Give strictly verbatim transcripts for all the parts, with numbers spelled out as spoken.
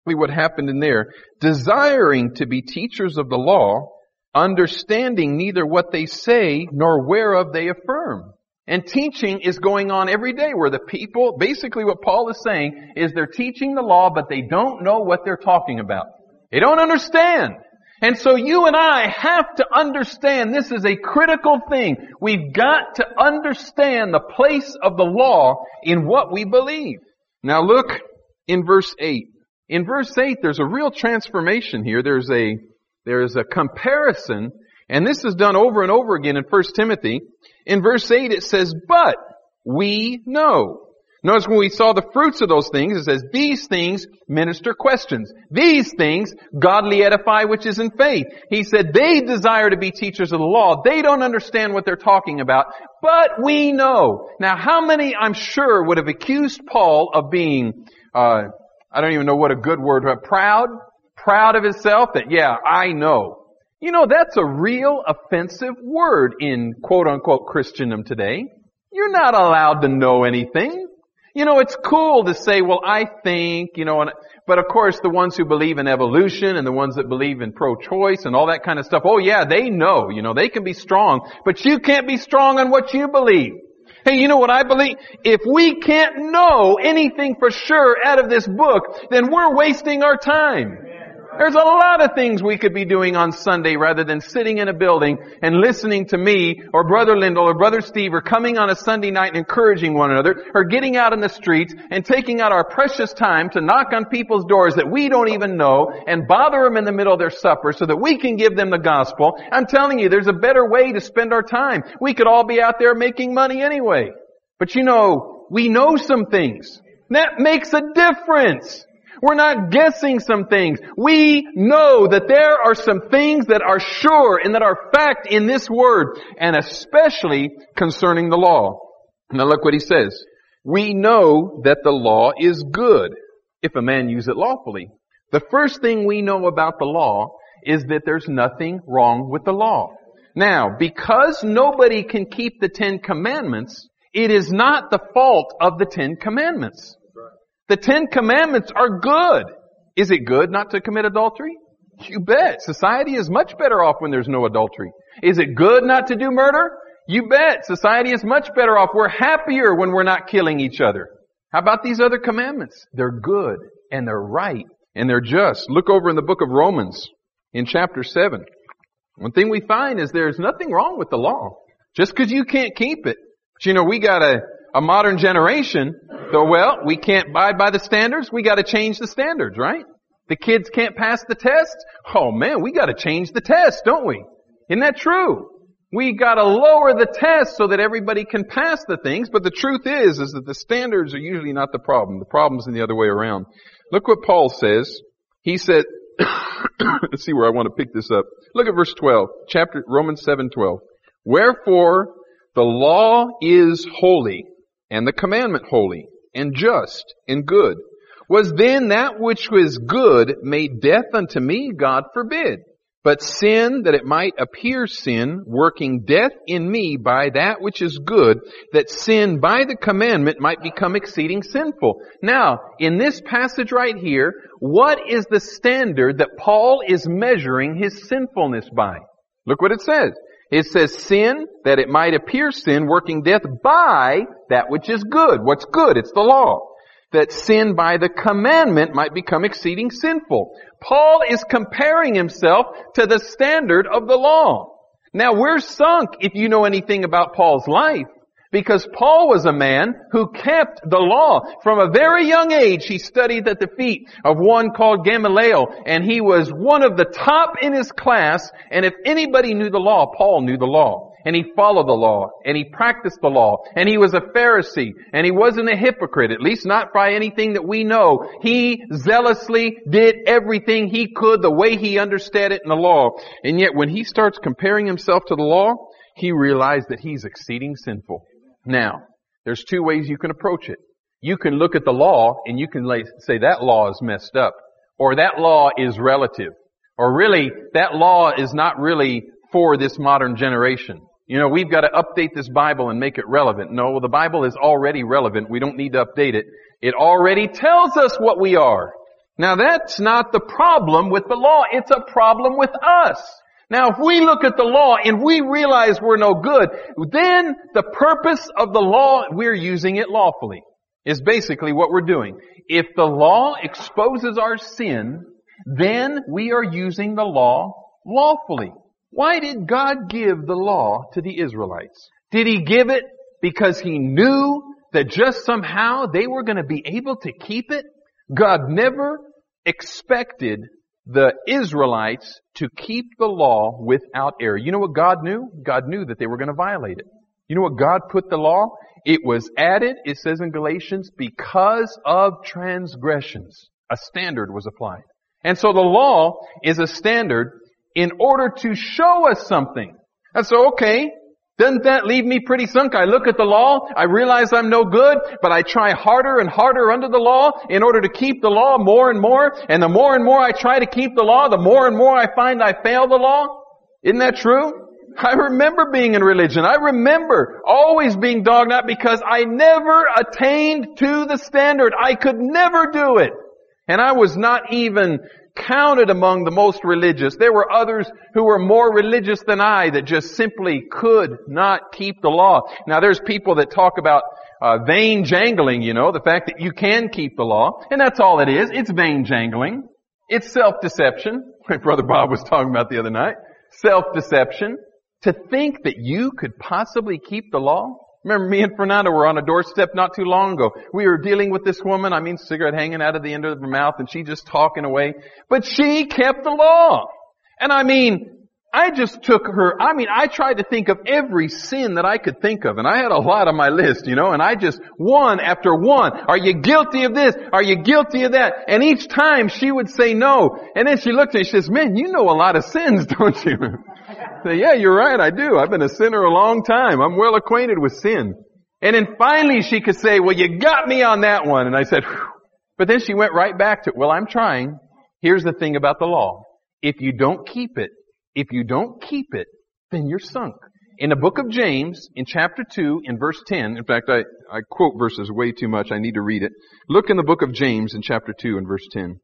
what happened in there. Desiring to be teachers of the law, understanding neither what they say nor whereof they affirm. And teaching is going on every day where the people, basically what Paul is saying is they're teaching the law, but they don't know what they're talking about. They don't understand. And so you and I have to understand this is a critical thing. We've got to understand the place of the law in what we believe. Now look in verse eight. In verse eight, there's a real transformation here. There's a, there's a comparison, and this is done over and over again in First Timothy. In verse eight, it says, but we know. Notice when we saw the fruits of those things, it says, these things minister questions. These things godly edify which is in faith. He said they desire to be teachers of the law. They don't understand what they're talking about, but we know. Now how many, I'm sure, would have accused Paul of being, uh, I don't even know what a good word, but proud? Proud of himself that, yeah, I know. You know, that's a real offensive word in quote-unquote Christendom today. You're not allowed to know anything. You know, it's cool to say, well, I think, you know, and, but of course the ones who believe in evolution and the ones that believe in pro-choice and all that kind of stuff, oh yeah, they know, you know, they can be strong, but you can't be strong on what you believe. Hey, you know what I believe? If we can't know anything for sure out of this book, then we're wasting our time. There's a lot of things we could be doing on Sunday rather than sitting in a building and listening to me or Brother Lyndall or Brother Steve or coming on a Sunday night and encouraging one another or getting out in the streets and taking out our precious time to knock on people's doors that we don't even know and bother them in the middle of their supper so that we can give them the gospel. I'm telling you, there's a better way to spend our time. We could all be out there making money anyway. But you know, we know some things. That makes a difference. We're not guessing some things. We know that there are some things that are sure and that are fact in this word, and especially concerning the law. Now look what he says. We know that the law is good if a man use it lawfully. The first thing we know about the law is that there's nothing wrong with the law. Now, because nobody can keep the Ten Commandments, it is not the fault of the Ten Commandments. The Ten Commandments are good. Is it good not to commit adultery? You bet. Society is much better off when there's no adultery. Is it good not to do murder? You bet. Society is much better off. We're happier when we're not killing each other. How about these other commandments? They're good and they're right and they're just. Look over in the book of Romans in chapter seven. One thing we find is there's nothing wrong with the law. Just because you can't keep it. But you know, we got a, a modern generation. So, well, we can't abide by the standards. We got to change the standards, right? The kids can't pass the test. Oh man, we got to change the test, don't we? Isn't that true? We got to lower the test so that everybody can pass the things. But the truth is, is that the standards are usually not the problem. The problem's in the other way around. Look what Paul says. He said, let's see where I want to pick this up. Look at verse twelve, chapter Romans seven twelve. Wherefore the law is holy, and the commandment holy, and just, and good. Was then that which was good made death unto me? God forbid. But sin, that it might appear sin, working death in me by that which is good, that sin by the commandment might become exceeding sinful. Now, in this passage right here, what is the standard that Paul is measuring his sinfulness by? Look what it says. It says sin, that it might appear sin, working death by that which is good. What's good? It's the law. That sin by the commandment might become exceeding sinful. Paul is comparing himself to the standard of the law. Now we're sunk, if you know anything about Paul's life, because Paul was a man who kept the law. From a very young age, he studied at the feet of one called Gamaliel, and he was one of the top in his class, and if anybody knew the law, Paul knew the law. And he followed the law, and he practiced the law, and he was a Pharisee, and he wasn't a hypocrite, at least not by anything that we know. He zealously did everything he could the way he understood it in the law. And yet when he starts comparing himself to the law, he realized that he's exceeding sinful. Now, there's two ways you can approach it. You can look at the law, and you can say that law is messed up, or that law is relative, or really, that law is not really for this modern generation. You know, we've got to update this Bible and make it relevant. No, the Bible is already relevant. We don't need to update it. It already tells us what we are. Now that's not the problem with the law. It's a problem with us. Now if we look at the law and we realize we're no good, then the purpose of the law, we're using it lawfully, is basically what we're doing. If the law exposes our sin, then we are using the law lawfully. Why did God give the law to the Israelites? Did He give it because He knew that just somehow they were going to be able to keep it? God never expected the Israelites to keep the law without error. You know what God knew? God knew that they were going to violate it. You know what God put the law? It was added, it says in Galatians, because of transgressions. A standard was applied. And so the law is a standard in order to show us something. And so, okay, doesn't that leave me pretty sunk? I look at the law, I realize I'm no good, but I try harder and harder under the law in order to keep the law more and more. And the more and more I try to keep the law, the more and more I find I fail the law. Isn't that true? I remember being in religion. I remember always being dogged out because I never attained to the standard. I could never do it. And I was not even counted among the most religious. There were others who were more religious than I that just simply could not keep the law. Now there's people that talk about uh, vain jangling, you know, the fact that you can keep the law. And that's all it is. It's vain jangling. It's self-deception. My brother Bob was talking about the other night. Self-deception. To think that you could possibly keep the law? Remember me and Fernando were on a doorstep not too long ago. We were dealing with this woman, I mean cigarette hanging out of the end of her mouth and she just talking away. But she kept the law. And I mean, I just took her, I mean, I tried to think of every sin that I could think of. And I had a lot on my list, you know, and I just, one after one, are you guilty of this? Are you guilty of that? And each time she would say no. And then she looked at me, she says, man, you know a lot of sins, don't you? I say, yeah, you're right, I do. I've been a sinner a long time. I'm well acquainted with sin. And then finally she could say, well, you got me on that one. And I said, whew. But then she went right back to, well, I'm trying. Here's the thing about the law. If you don't keep it, if you don't keep it, then you're sunk. In the book of James, in chapter two, in verse ten, in fact, I, I quote verses way too much. I need to read it. Look in the book of James in chapter two and verse ten.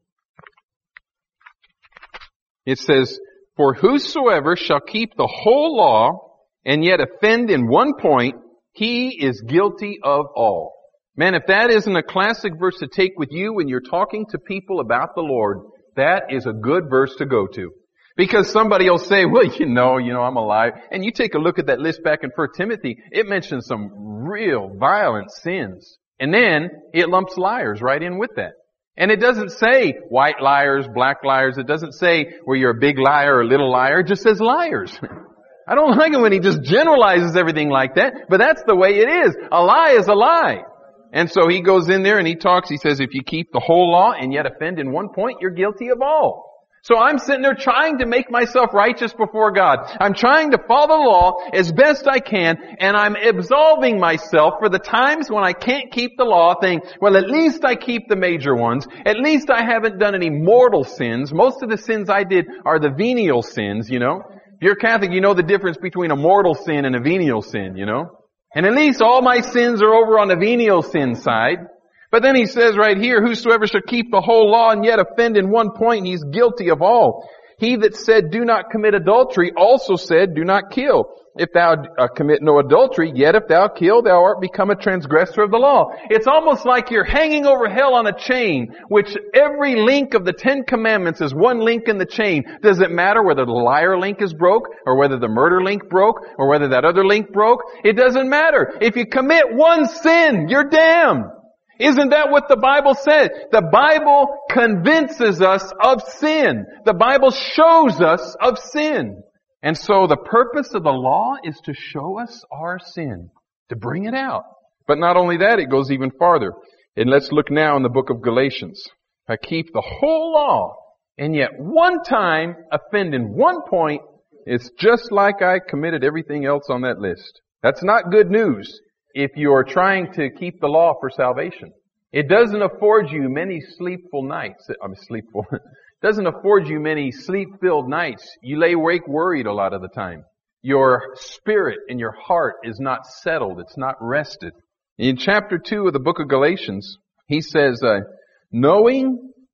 It says, for whosoever shall keep the whole law and yet offend in one point, he is guilty of all. Man, if that isn't a classic verse to take with you when you're talking to people about the Lord, that is a good verse to go to. Because somebody will say, well, you know, you know, I'm a liar. And you take a look at that list back in First Timothy, it mentions some real violent sins. And then it lumps liars right in with that. And it doesn't say white liars, black liars. It doesn't say where you're a big liar or a little liar. It just says liars. I don't like it when he just generalizes everything like that, but that's the way it is. A lie is a lie. And so he goes in there and he talks, he says, if you keep the whole law and yet offend in one point, you're guilty of all. So I'm sitting there trying to make myself righteous before God. I'm trying to follow the law as best I can, and I'm absolving myself for the times when I can't keep the law, thinking, well, at least I keep the major ones. At least I haven't done any mortal sins. Most of the sins I did are the venial sins, you know. If you're Catholic, you know the difference between a mortal sin and a venial sin, you know. And at least all my sins are over on the venial sin side. But then he says right here, whosoever shall keep the whole law and yet offend in one point, he's guilty of all. He that said, do not commit adultery, also said, do not kill. If thou uh, commit no adultery, yet if thou kill, thou art become a transgressor of the law. It's almost like you're hanging over hell on a chain, which every link of the Ten Commandments is one link in the chain. Does it matter whether the liar link is broke, or whether the murder link broke, or whether that other link broke? It doesn't matter. If you commit one sin, you're damned. Isn't that what the Bible says? The Bible convinces us of sin. The Bible shows us of sin. And so the purpose of the law is to show us our sin, to bring it out. But not only that, it goes even farther. And let's look now in the book of Galatians. I keep the whole law, and yet one time offend in one point, it's just like I committed everything else on that list. That's not good news if you're trying to keep the law for salvation. It doesn't afford you many sleepful nights. I mean, sleepful. It doesn't afford you many sleep-filled nights. You lay awake worried a lot of the time. Your spirit and your heart is not settled. It's not rested. In chapter two of the book of Galatians, he says, uh, knowing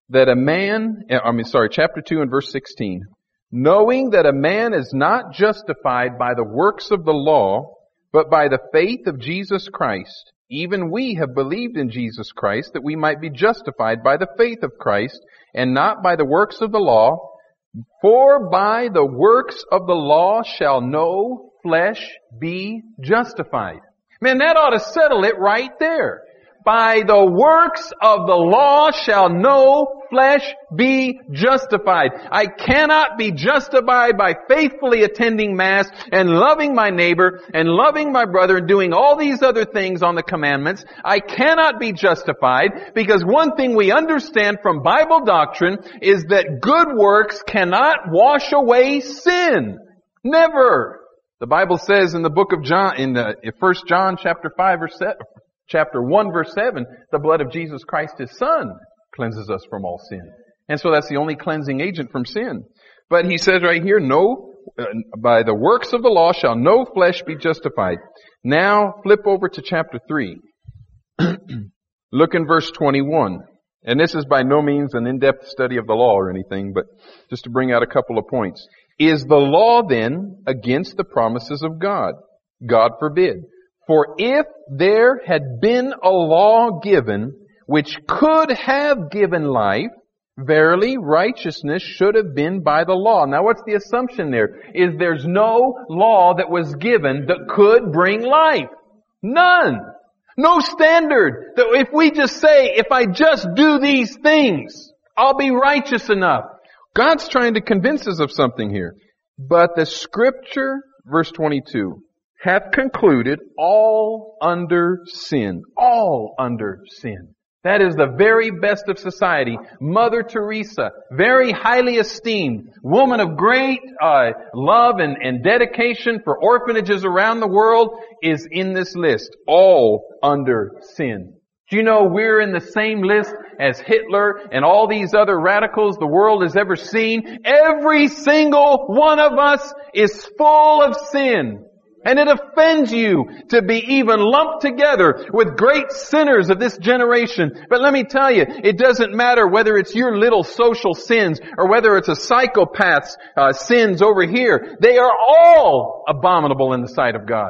that a man, I mean, sorry, chapter two and verse sixteen. Knowing that a man is not justified by the works of the law, but by the faith of Jesus Christ. Even we have believed in Jesus Christ, that we might be justified by the faith of Christ, and not by the works of the law. For by the works of the law shall no flesh be justified. Man, that ought to settle it right there. By the works of the law shall no flesh be justified. I cannot be justified by faithfully attending Mass and loving my neighbor and loving my brother and doing all these other things on the commandments. I cannot be justified because one thing we understand from Bible doctrine is that good works cannot wash away sin. Never. The Bible says in the book of John, in the First John chapter five verse seven, chapter one verse seven, the blood of Jesus Christ, His Son, cleanses us from all sin. And so that's the only cleansing agent from sin. But he says right here, no, uh, by the works of the law shall no flesh be justified. Now flip over to chapter three. Look in verse twenty-one. And this is by no means an in-depth study of the law or anything, but just to bring out a couple of points. Is the law then against the promises of God? God forbid. For if there had been a law given which could have given life, verily righteousness should have been by the law. Now what's the assumption there? Is there's no law that was given that could bring life. None. No standard that if we just say, if I just do these things, I'll be righteous enough. God's trying to convince us of something here. But the Scripture, verse twenty-two, hath concluded all under sin. All under sin. That is the very best of society. Mother Teresa, very highly esteemed, woman of great uh, love and, and dedication for orphanages around the world, is in this list. All under sin. Do you know we're in the same list as Hitler and all these other radicals the world has ever seen? Every single one of us is full of sin. And it offends you to be even lumped together with great sinners of this generation. But let me tell you, it doesn't matter whether it's your little social sins or whether it's a psychopath's uh, sins over here. They are all abominable in the sight of God.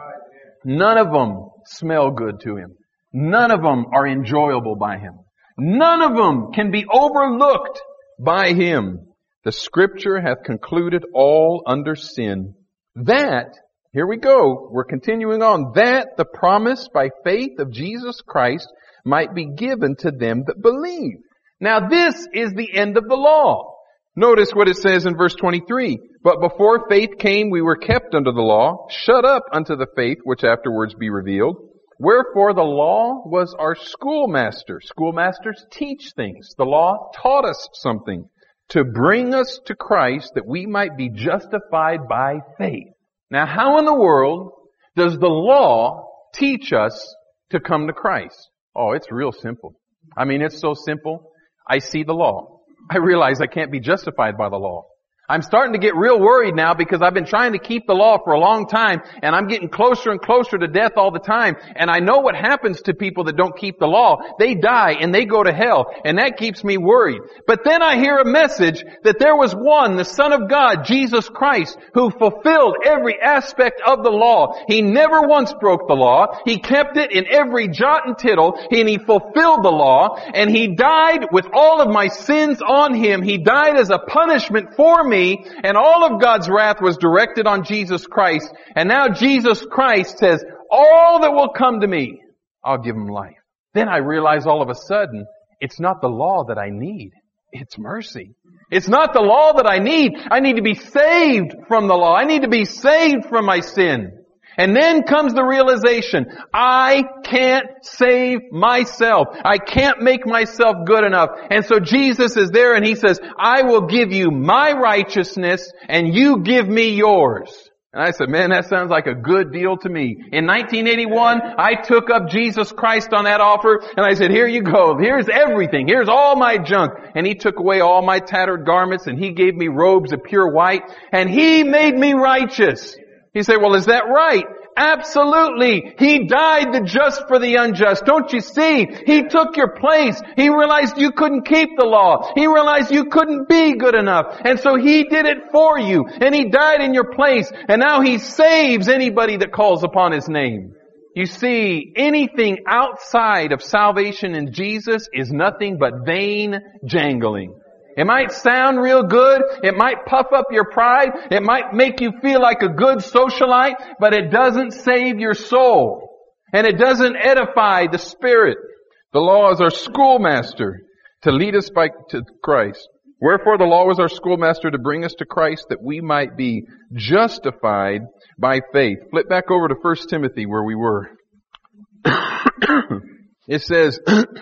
None of them smell good to Him. None of them are enjoyable by Him. None of them can be overlooked by Him. The Scripture hath concluded all under sin. That Here we go. We're continuing on. That the promise by faith of Jesus Christ might be given to them that believe. Now this is the end of the law. Notice what it says in verse twenty-three. But before faith came, we were kept under the law, shut up unto the faith which afterwards be revealed. Wherefore the law was our schoolmaster. Schoolmasters teach things. The law taught us something to bring us to Christ that we might be justified by faith. Now, how in the world does the law teach us to come to Christ? Oh, it's real simple. I mean, it's so simple. I see the law. I realize I can't be justified by the law. I'm starting to get real worried now because I've been trying to keep the law for a long time and I'm getting closer and closer to death all the time. And I know what happens to people that don't keep the law. They die and they go to hell, and that keeps me worried. But then I hear a message that there was one, the Son of God, Jesus Christ, who fulfilled every aspect of the law. He never once broke the law. He kept it in every jot and tittle, and He fulfilled the law, and He died with all of my sins on Him. He died as a punishment for me. And all of God's wrath was directed on Jesus Christ. And now Jesus Christ says, all that will come to me, I'll give them life. Then I realize all of a sudden, it's not the law that I need. It's mercy. It's not the law that I need. I need to be saved from the law. I need to be saved from my sin. And then comes the realization, I can't save myself. I can't make myself good enough. And so Jesus is there and He says, I will give you my righteousness and you give me yours. And I said, man, that sounds like a good deal to me. In nineteen eighty-one, I took up Jesus Christ on that offer and I said, here you go. Here's everything. Here's all my junk. And He took away all my tattered garments and He gave me robes of pure white and He made me righteous. He said, well, is that right? Absolutely. He died the just for the unjust. Don't you see? He took your place. He realized you couldn't keep the law. He realized you couldn't be good enough. And so He did it for you. And He died in your place. And now He saves anybody that calls upon His name. You see, anything outside of salvation in Jesus is nothing but vain jangling. It might sound real good. It might puff up your pride. It might make you feel like a good socialite, but it doesn't save your soul. And it doesn't edify the spirit. The law is our schoolmaster to lead us by to Christ. Wherefore the law was our schoolmaster to bring us to Christ that we might be justified by faith. Flip back over to First Timothy where we were. It says,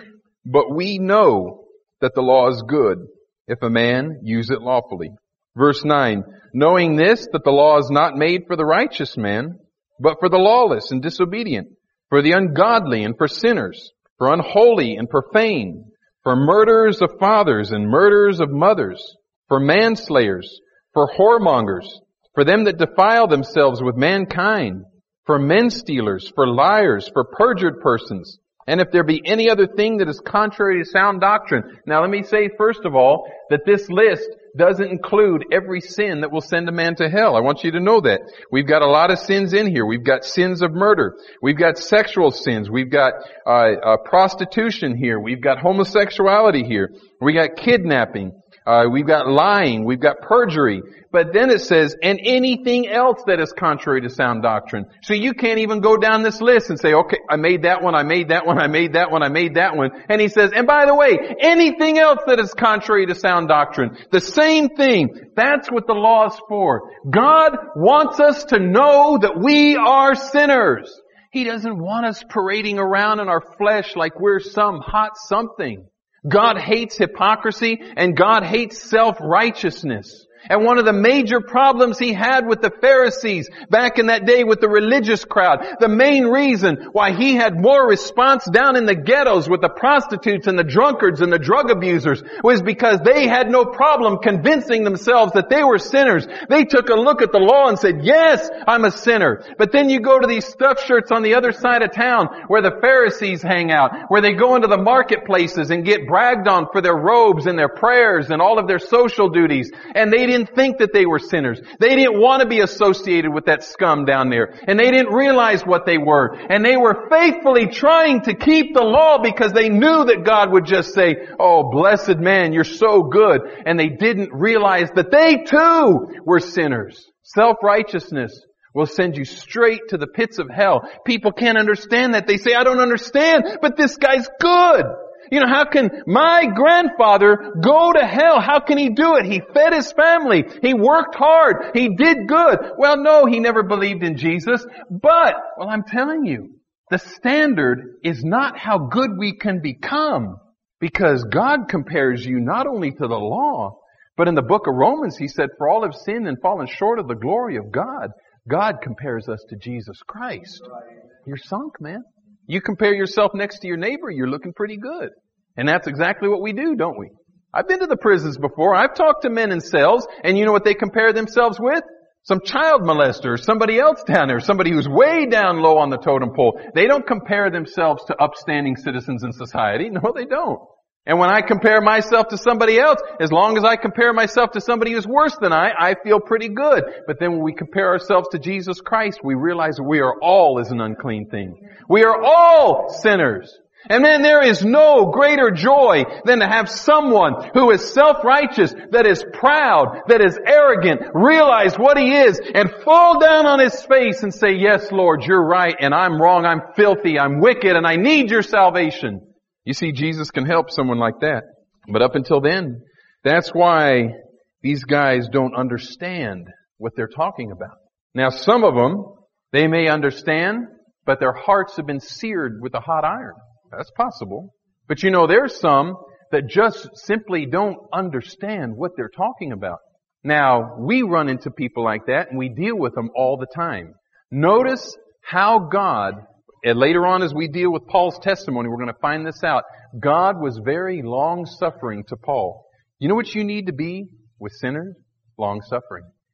but we know that the law is good if a man use it lawfully. Verse nine, knowing this, that the law is not made for the righteous man, but for the lawless and disobedient, for the ungodly and for sinners, for unholy and profane, for murderers of fathers and murderers of mothers, for manslayers, for whoremongers, for them that defile themselves with mankind, for men stealers, for liars, for perjured persons, and if there be any other thing that is contrary to sound doctrine. Now let me say first of all that this list doesn't include every sin that will send a man to hell. I want you to know that. We've got a lot of sins in here. We've got sins of murder. We've got sexual sins. We've got uh, uh prostitution here. We've got homosexuality here. We got kidnapping. Uh, we've got lying. We've got perjury. But then it says, and anything else that is contrary to sound doctrine. So you can't even go down this list and say, okay, I made that one, I made that one, I made that one, I made that one. And he says, and by the way, anything else that is contrary to sound doctrine. The same thing. That's what the law is for. God wants us to know that we are sinners. He doesn't want us parading around in our flesh like we're some hot something. God hates hypocrisy and God hates self-righteousness. And one of the major problems He had with the Pharisees back in that day with the religious crowd, the main reason why He had more response down in the ghettos with the prostitutes and the drunkards and the drug abusers was because they had no problem convincing themselves that they were sinners. They took a look at the law and said, yes, I'm a sinner. But then you go to these stuffed shirts on the other side of town where the Pharisees hang out, where they go into the marketplaces and get bragged on for their robes and their prayers and all of their social duties. And they didn't think that they were sinners. They didn't want to be associated with that scum down there. And they didn't realize what they were. And they were faithfully trying to keep the law because they knew that God would just say, oh, blessed man, you're so good. And they didn't realize that they too were sinners. Self-righteousness will send you straight to the pits of hell. People can't understand that. They say, I don't understand, but this guy's good. You know, how can my grandfather go to hell? How can he do it? He fed his family. He worked hard. He did good. Well, no, he never believed in Jesus. But, well, I'm telling you, the standard is not how good we can become. Because God compares you not only to the law, but in the book of Romans, He said, for all have sinned and fallen short of the glory of God. God compares us to Jesus Christ. You're sunk, man. You compare yourself next to your neighbor, you're looking pretty good. And that's exactly what we do, don't we? I've been to the prisons before. I've talked to men in cells, and you know what they compare themselves with? Some child molester, somebody else down there, somebody who's way down low on the totem pole. They don't compare themselves to upstanding citizens in society. No, they don't. And when I compare myself to somebody else, as long as I compare myself to somebody who's worse than I, I feel pretty good. But then when we compare ourselves to Jesus Christ, we realize we are all as an unclean thing. We are all sinners. And then there is no greater joy than to have someone who is self-righteous, that is proud, that is arrogant, realize what he is, and fall down on his face and say, yes, Lord, you're right, and I'm wrong, I'm filthy, I'm wicked, and I need your salvation. You see, Jesus can help someone like that. But up until then, that's why these guys don't understand what they're talking about. Now, some of them, they may understand, but their hearts have been seared with a hot iron. That's possible. But you know, there's some that just simply don't understand what they're talking about. Now, we run into people like that, and we deal with them all the time. Notice how God, and later on as we deal with Paul's testimony, we're going to find this out. God was very long-suffering to Paul. You know what you need to be with sinners? Long-suffering.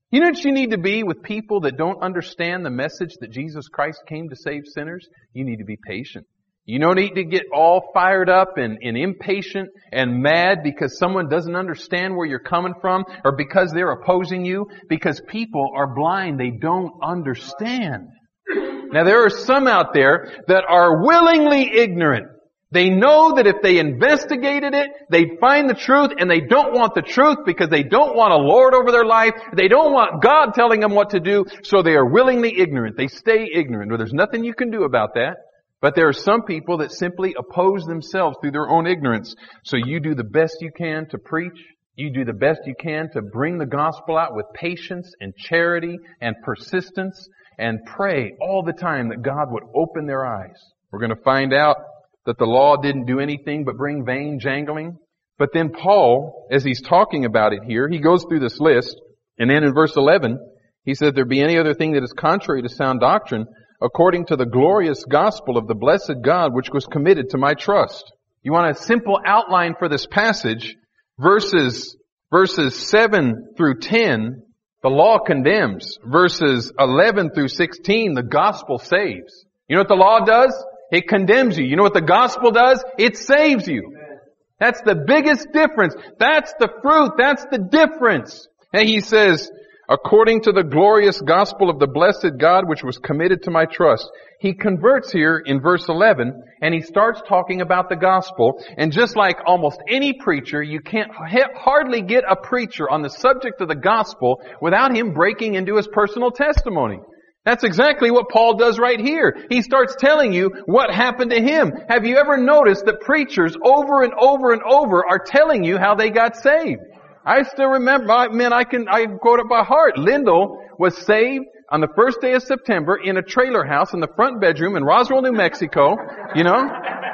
You know what you need to be with people that don't understand the message that Jesus Christ came to save sinners? You need to be patient. You don't need to get all fired up and, and impatient and mad because someone doesn't understand where you're coming from or because they're opposing you, because people are blind. They don't understand. Now there are some out there that are willingly ignorant. They know that if they investigated it, they'd find the truth, and they don't want the truth because they don't want a Lord over their life. They don't want God telling them what to do, so they are willingly ignorant. They stay ignorant. Well, there's nothing you can do about that. But there are some people that simply oppose themselves through their own ignorance. So you do the best you can to preach. You do the best you can to bring the gospel out with patience and charity and persistence, and pray all the time that God would open their eyes. We're going to find out that the law didn't do anything but bring vain jangling. But then Paul, as he's talking about it here, he goes through this list, and then in verse eleven, he said, there be any other thing that is contrary to sound doctrine, according to the glorious gospel of the blessed God, which was committed to my trust. You want a simple outline for this passage? Verses, verses seven through ten, the law condemns. Verses eleven through sixteen, the gospel saves. You know what the law does? It condemns you. You know what the gospel does? It saves you. That's the biggest difference. That's the fruit. That's the difference. And he says, according to the glorious gospel of the blessed God, which was committed to my trust. He converts here in verse eleven, and he starts talking about the gospel. And just like almost any preacher, you can't ha- hardly get a preacher on the subject of the gospel without him breaking into his personal testimony. That's exactly what Paul does right here. He starts telling you what happened to him. Have you ever noticed that preachers over and over and over are telling you how they got saved? I still remember, I mean, I can, I quote it by heart. Lyndall was saved on the first day of September in a trailer house in the front bedroom in Roswell, New Mexico. You know?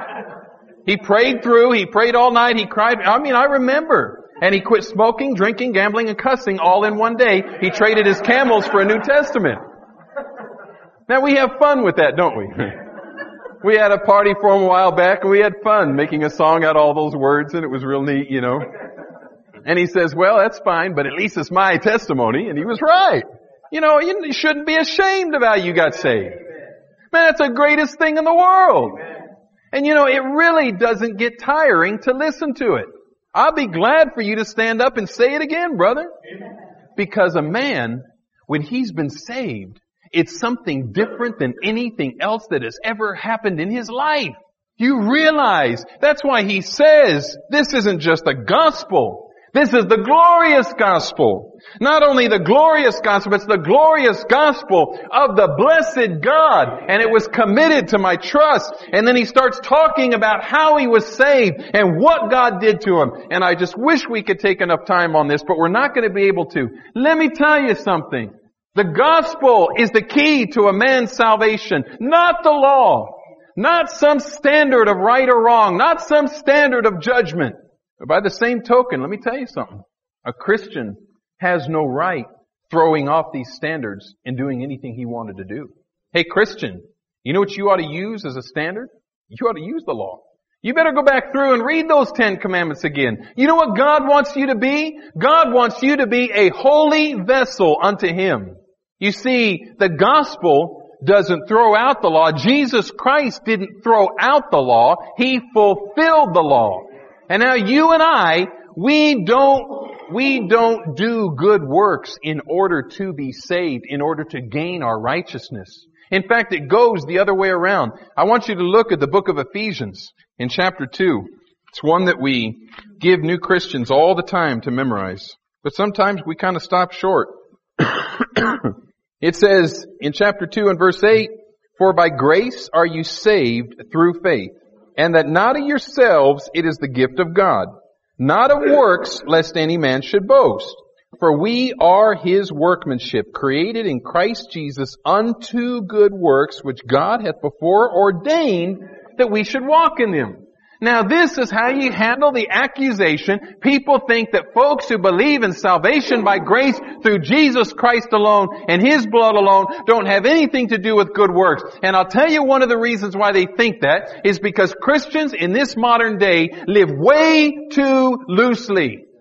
He prayed through, he prayed all night, he cried. I mean, I remember. And he quit smoking, drinking, gambling, and cussing all in one day. He traded his camels for a New Testament. Now we have fun with that, don't we? We had a party for him a while back, and we had fun making a song out of all those words, and it was real neat, you know. And he says, well, that's fine, but at least it's my testimony. And he was right. You know, you shouldn't be ashamed of how you got saved. Man, that's the greatest thing in the world. And you know, it really doesn't get tiring to listen to it. I'll be glad for you to stand up and say it again, brother. Because a man, when he's been saved, it's something different than anything else that has ever happened in his life. You realize that's why he says this isn't just the gospel. This is the glorious gospel. Not only the glorious gospel, but it's the glorious gospel of the blessed God. And it was committed to my trust. And then he starts talking about how he was saved and what God did to him. And I just wish we could take enough time on this, but we're not going to be able to. Let me tell you something. The gospel is the key to a man's salvation, not the law, not some standard of right or wrong, not some standard of judgment. But by the same token, let me tell you something. A Christian has no right throwing off these standards and doing anything he wanted to do. Hey Christian, you know what you ought to use as a standard? You ought to use the law. You better go back through and read those Ten Commandments again. You know what God wants you to be? God wants you to be a holy vessel unto Him. You see, the gospel doesn't throw out the law. Jesus Christ didn't throw out the law. He fulfilled the law. And now you and I, we don't, we don't do good works in order to be saved, in order to gain our righteousness. In fact, it goes the other way around. I want you to look at the book of Ephesians in chapter two. It's one that we give new Christians all the time to memorize. But sometimes we kind of stop short. It says in chapter two and verse eight, for by grace are you saved through faith, and that not of yourselves, it is the gift of God, not of works, lest any man should boast. For we are His workmanship, created in Christ Jesus unto good works, which God hath before ordained that we should walk in them. Now this is how you handle the accusation. People think that folks who believe in salvation by grace through Jesus Christ alone and His blood alone don't have anything to do with good works. And I'll tell you one of the reasons why they think that is because Christians in this modern day live way too loosely.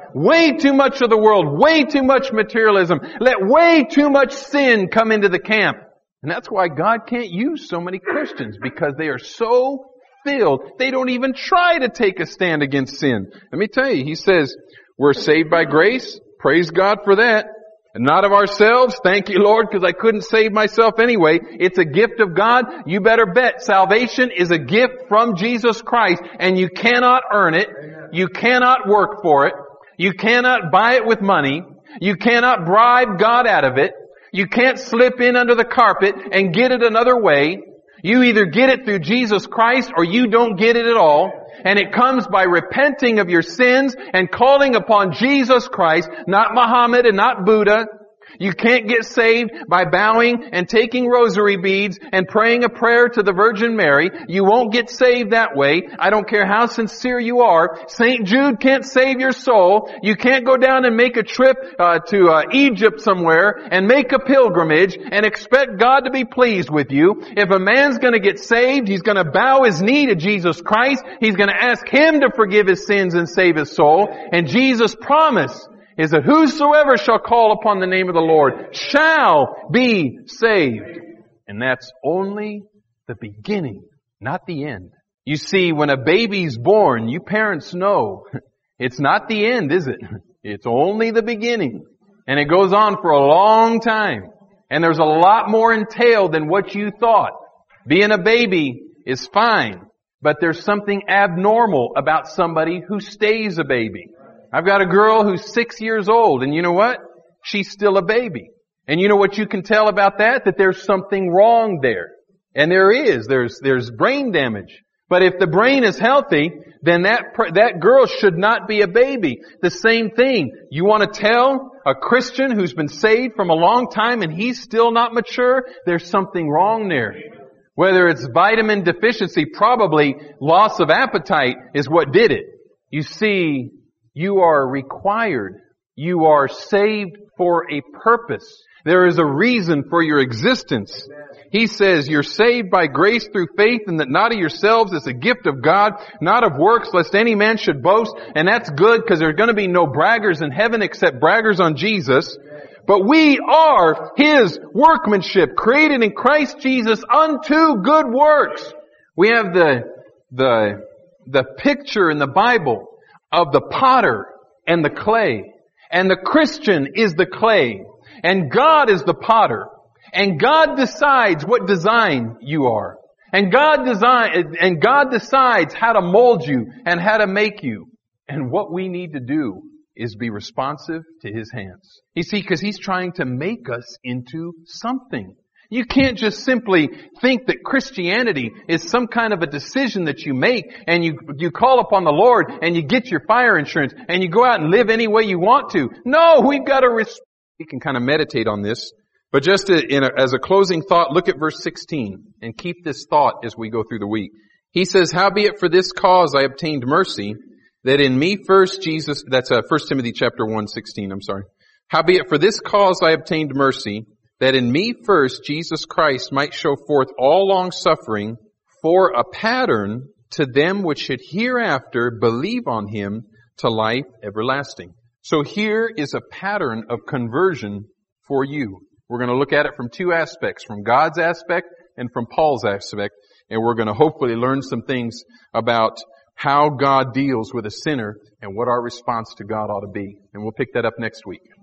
way too much of the world, way too much materialism, let way too much sin come into the camp. And that's why God can't use so many Christians, because they are so filled, they don't even try to take a stand against sin. Let me tell you, He says, we're saved by grace. Praise God for that. And not of ourselves. Thank you, Lord, because I couldn't save myself anyway. It's a gift of God. You better bet salvation is a gift from Jesus Christ, and you cannot earn it. You cannot work for it. You cannot buy it with money. You cannot bribe God out of it. You can't slip in under the carpet and get it another way. You either get it through Jesus Christ or you don't get it at all. And it comes by repenting of your sins and calling upon Jesus Christ, not Muhammad and not Buddha. You can't get saved by bowing and taking rosary beads and praying a prayer to the Virgin Mary. You won't get saved that way. I don't care how sincere you are. Saint Jude can't save your soul. You can't go down and make a trip uh, to uh, Egypt somewhere and make a pilgrimage and expect God to be pleased with you. If a man's going to get saved, he's going to bow his knee to Jesus Christ. He's going to ask Him to forgive his sins and save his soul. And Jesus' promise is that whosoever shall call upon the name of the Lord shall be saved. And that's only the beginning, not the end. You see, when a baby's born, you parents know it's not the end, is it? It's only the beginning. And it goes on for a long time. And there's a lot more entailed than what you thought. Being a baby is fine, but there's something abnormal about somebody who stays a baby. I've got a girl who's six years old, and you know what? She's still a baby. And you know what you can tell about that? That there's something wrong there. And there is. There's, there's brain damage. But if the brain is healthy, then that, that girl should not be a baby. The same thing. You want to tell a Christian who's been saved from a long time and he's still not mature? There's something wrong there. Whether it's vitamin deficiency, probably loss of appetite is what did it. You see, you are required. You are saved for a purpose. There is a reason for your existence. He says you're saved by grace through faith, and that not of yourselves is a gift of God, not of works, lest any man should boast. And that's good, because there are going to be no braggers in heaven except braggers on Jesus. But we are His workmanship, created in Christ Jesus unto good works. We have the, the, the picture in the Bible of the potter and the clay. And the Christian is the clay. And God is the potter. And God decides what design you are. And God design, and God decides how to mold you and how to make you. And what we need to do is be responsive to His hands. You see, because He's trying to make us into something. You can't just simply think that Christianity is some kind of a decision that you make and you, you call upon the Lord and you get your fire insurance and you go out and live any way you want to. No, we've got to, res- we can kind of meditate on this. But just to, in a, as a closing thought, look at verse sixteen and keep this thought as we go through the week. He says, howbeit for this cause I obtained mercy, that in me first Jesus, that's uh, First Timothy chapter one, sixteen, I'm sorry. Howbeit for this cause I obtained mercy, that in me first Jesus Christ might show forth all long suffering for a pattern to them which should hereafter believe on Him to life everlasting. So here is a pattern of conversion for you. We're going to look at it from two aspects, from God's aspect and from Paul's aspect, and we're going to hopefully learn some things about how God deals with a sinner and what our response to God ought to be. And we'll pick that up next week.